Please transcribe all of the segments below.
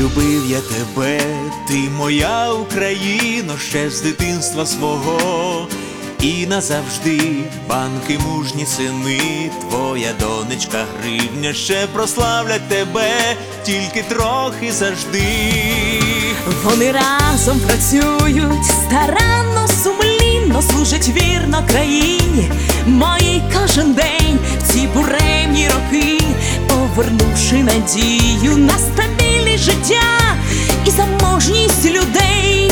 любив я тебе, ти моя Україно, ще з дитинства свого. І назавжди, банки мужні сини, твоя донечка Гривня ще прославлять тебе, тільки трохи завжди. Вони разом працюють, старанно, сумлінно, служать вірно країні моїй кожен день в ці буремні роки, повернувши надію на стабільність життя і заможність людей.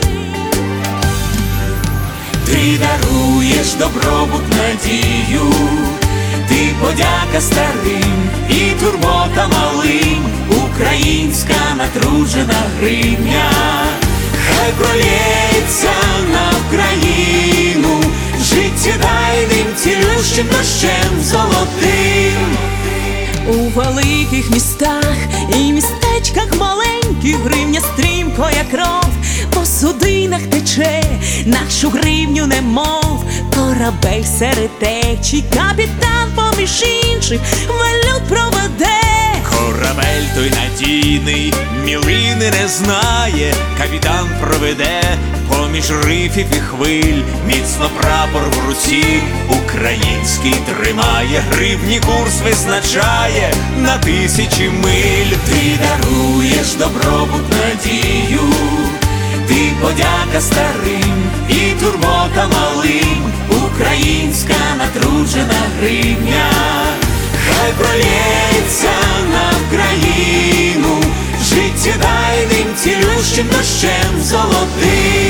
Ти даруєш добробут, надію, ти подяка старим і турбота малим, українська натруджена гривня. Хай пролється на Україну життєдайним цілющим дощем золотим. У великих містах і містечках маленьких гривня стрімко, як кров, по судинах тече, нашу гривню немов корабель серед течій, капітан поміж інших валют проведе. Корабель той надійний, мілини не знає, капітан проведе поміж рифів і хвиль, міцно прапор в руці український тримає, гривні курс визначає на тисячі миль. Ти даруєш добробут, надію, ти подяка старим і турбота малим, українська натруджена гривня. Хай пролється на Україну життєдайним цілющим дощем золотим.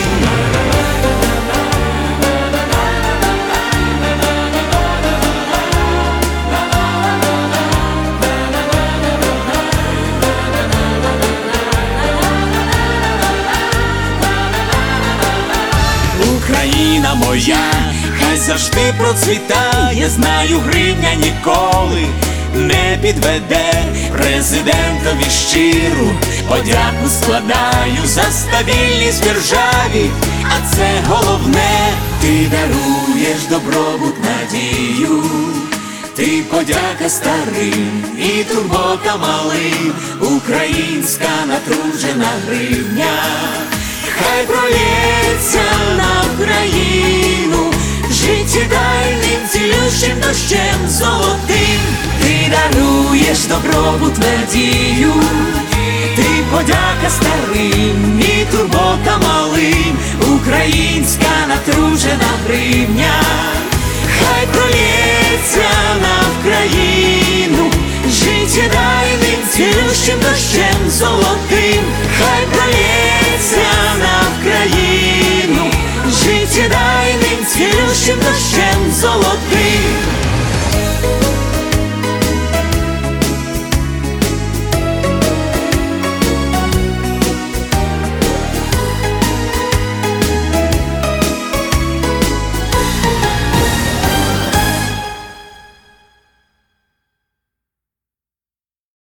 Україна моя, хай завжди процвітає, знаю, гривня ніколи не підведе. Президентові щиру подяку складаю за стабільність в державі, а це головне. Ти даруєш добробут, надію, ти подяка старим і турбота малим, українська натруджена гривня. Хай пролється на Україну життєдайним цілющим дощем золотим. Ти даруєш добробут, надію, ти подяка старим і турбота малим, українська натруджена гривня. Хай пролється на Україну життєдайним цілющим дощем золотим. Хай пролється на Україну життєдайним цілющим дощем золотим.